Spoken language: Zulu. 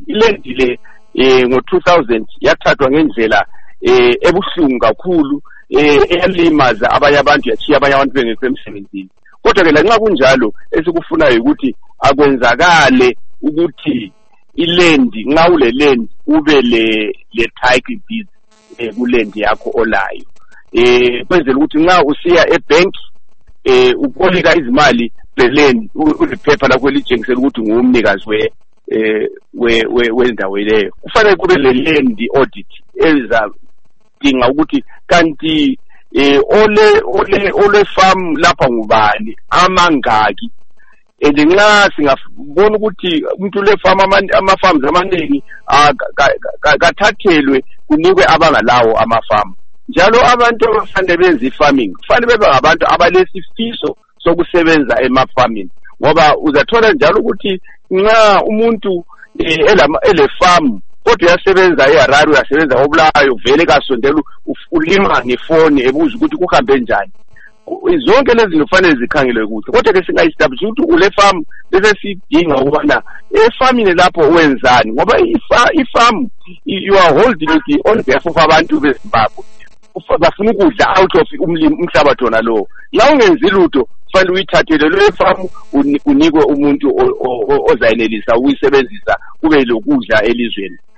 ilendi le ngo-2000 yathathwa ngendlela ebuhlungu kakhulu eyalimaza abanye abantu yachiya abanye abantu bengekho emsebenzini. Kodwa ke lanxa kunjalo esikufunayo ukuthi akwenzakale ukuthi ilendi nxa ule land ube le title deed kulendi yakho olayo kwenzela ukuthi nxa usiya ebank uboleka izimali leland uliphepha lakho elitshengisela ukuthi ngumnikazi wendawo leyo. Kufanele kube le land audit ezadinga ukuthi kanti ole farm lapha ngubani amangaki nxa singabona ukuthi umuntu le farm ama-farms amaningi kathathelwe kunikwe abangalawo ama-farm. Njalo abantu abafanele benze i-farming kufanele bebe ngabantu abalesifiso sokusebenza ema-farming, ngoba uzathola njalo ukuthi nxa umuntu ele-farm kodwa uyasebenza eHarare uyasebenza koBulawayo vele kasondela ulima ngefoni ebuza ukuthi kuhambe njani. Zonke lezi zinto kufanele zikhangelwe kuhle, kodwa ke singayiestablish ukuthi ule farm bese sidinga ukubana efarmini lapho wenzani, ngoba i-farm you are holding it on behalf of abantu beZimbabwe bafuna ukudla out of umhlabathi wona lowo. La ungenzi lutho kufanele uyithathele le farm unikwe umuntu ozayenelisa ukuyisebenzisa kube lokudla elizweni.